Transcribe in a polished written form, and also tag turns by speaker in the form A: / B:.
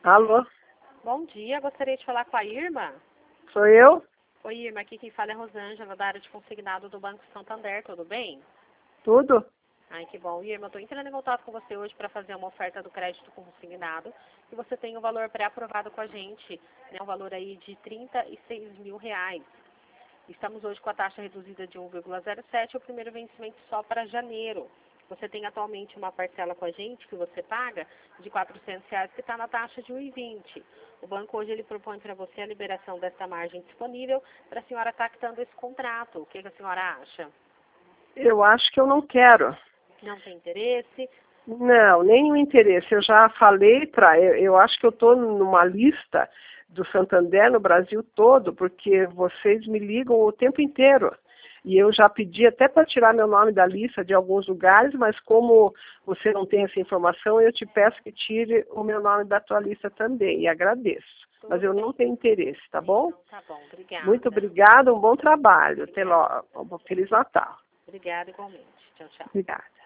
A: Alô?
B: Bom dia, gostaria de falar com a Irma.
A: Sou eu?
B: Oi, Irma, aqui quem fala é Rosângela, da área de consignado do Banco Santander, tudo bem?
A: Tudo?
B: Ai, que bom. Irma, eu estou entrando em contato com você hoje para fazer uma oferta do crédito consignado e você tem um valor pré-aprovado com a gente, né, um valor aí de R$ 36 mil. Estamos hoje com a taxa reduzida de 1,07 e o primeiro vencimento só para janeiro. Você tem atualmente uma parcela com a gente que você paga de R$ 400 que está na taxa de 1,20. O banco hoje ele propõe para você a liberação dessa margem disponível para a senhora estar quitando esse contrato. O que a senhora acha?
A: Eu acho que eu não quero.
B: Não tem interesse?
A: Não, nenhum interesse. Eu já falei eu acho que eu estou numa lista do Santander no Brasil todo, porque vocês me ligam o tempo inteiro. E eu já pedi até para tirar meu nome da lista de alguns lugares, mas como você não tem essa informação, eu te peço que tire o meu nome da tua lista também, e agradeço. Mas eu não tenho interesse, tá bom?
B: Então, tá bom, obrigada.
A: Muito obrigada, um bom trabalho. Até logo. Feliz Natal.
B: Obrigada igualmente. Tchau, tchau.
A: Obrigada.